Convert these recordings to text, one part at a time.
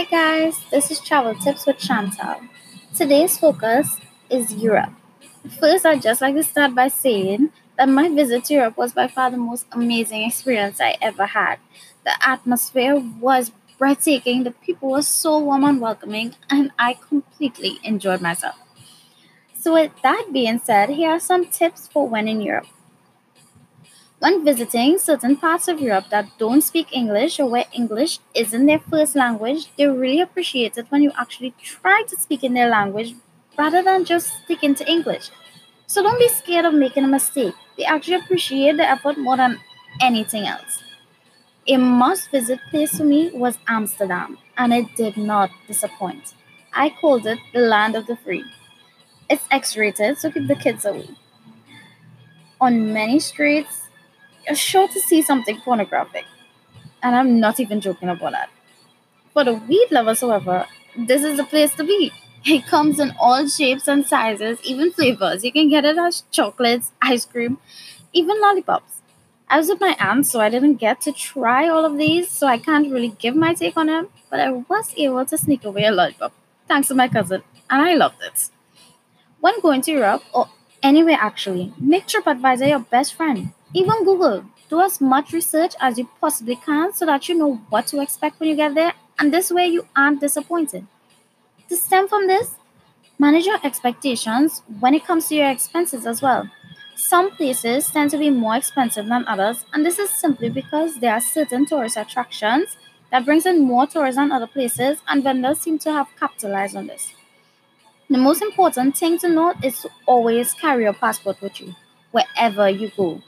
Hi guys, this is Travel Tips with Chantal. Today's focus is Europe. First, I'd just like to start by saying that my visit to Europe was by far the most amazing experience I ever had. The atmosphere was breathtaking, the people were so warm and welcoming, and I completely enjoyed myself. So, with that being said, here are some tips for when in Europe. When visiting certain parts of Europe that don't speak English or where English isn't their first language, they really appreciate it when you actually try to speak in their language rather than just sticking to English. So don't be scared of making a mistake. They actually appreciate the effort more than anything else. A must visit place for me was Amsterdam, and it did not disappoint. I called it the land of the free. It's X rated, so keep the kids away. On many streets, you're sure to see something pornographic. And I'm not even joking about that. For the weed lovers, however, this is the place to be. It comes in all shapes and sizes, even flavors. You can get it as chocolates, ice cream, even lollipops. I was with my aunt, so I didn't get to try all of these, so I can't really give my take on them, but I was able to sneak away a lollipop, thanks to my cousin, and I loved it. When going to Europe, or anywhere actually, make TripAdvisor your best friend. Even Google. Do as much research as you possibly can so that you know what to expect when you get there, and this way you aren't disappointed. To stem from this, manage your expectations when it comes to your expenses as well. Some places tend to be more expensive than others, and this is simply because there are certain tourist attractions that brings in more tourists than other places, and vendors seem to have capitalized on this. The most important thing to note is to always carry your passport with you wherever you go.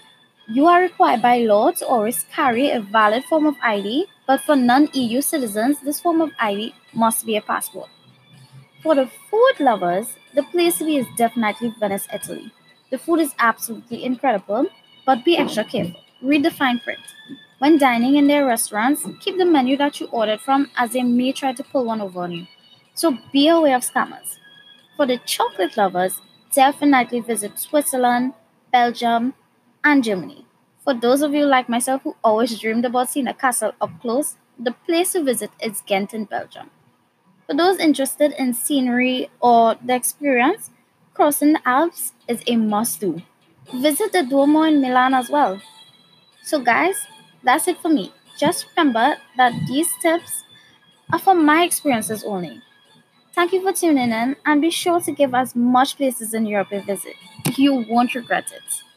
You are required by law to always carry a valid form of ID, but for non EU citizens, this form of ID must be a passport. For the food lovers, the place to be is definitely Venice, Italy. The food is absolutely incredible, but be extra careful. Read the fine print. When dining in their restaurants, keep the menu that you ordered from, as they may try to pull one over on you. So be aware of scammers. For the chocolate lovers, definitely visit Switzerland, Belgium, and Germany. For those of you like myself who always dreamed about seeing a castle up close, the place to visit is Ghent in Belgium. For those interested in scenery or the experience, crossing the Alps is a must do. Visit the Duomo in Milan as well. So, guys, that's it for me. Just remember that these tips are from my experiences only. Thank you for tuning in and be sure to give as much places in Europe a visit. You won't regret it.